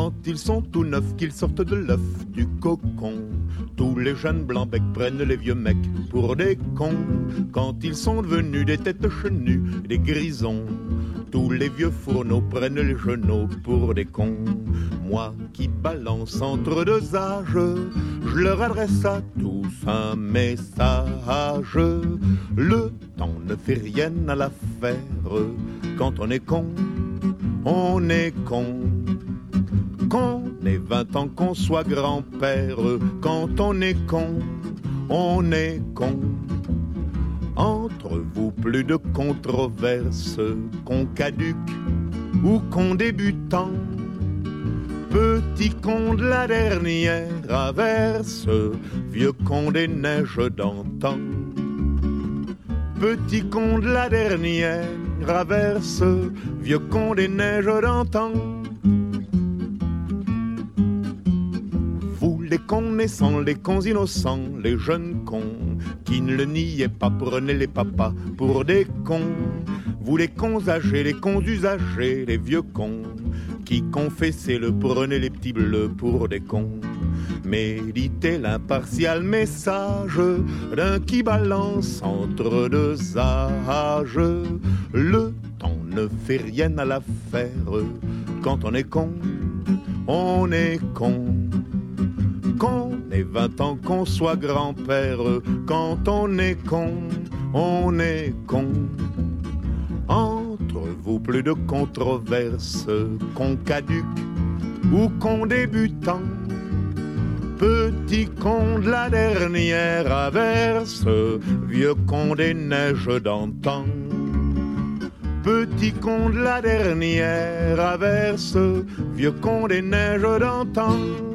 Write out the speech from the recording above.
Quand ils sont tout neufs, qu'ils sortent de l'œuf du cocon, tous les jeunes blancs-becs prennent les vieux mecs pour des cons. Quand ils sont devenus des têtes chenues, des grisons, tous les vieux fourneaux prennent les genoux pour des cons. Moi qui balance entre deux âges, je leur adresse à tous un message. Le temps ne fait rien à l'affaire. Quand on est con, on est con. Qu'on ait 20 ans, qu'on soit grand-père, quand on est con, on est con. Entre vous, plus de controverses, qu'on caduque ou qu'on débutant. Petit con de la dernière averse, vieux con des neiges d'antan. Petit con de la dernière averse, vieux con des neiges d'antan. Vous les cons naissants, les cons innocents, les jeunes cons qui ne le niaient pas, prenez les papas pour des cons. Vous les cons âgés, les cons usagés, les vieux cons qui confessaient le prenez les petits bleus pour des cons. Méditez l'impartial message d'un qui balance entre deux âges. Le temps ne fait rien à l'affaire. Quand on est con, on est con. Qu'on ait 20 ans, qu'on soit grand-père, quand on est con, on est con. Entre vous, plus de controverses, qu'on caduque ou qu'on débutant. Petit con de la dernière averse, vieux con des neiges d'antan. Petit con de la dernière averse, vieux con des neiges d'antan.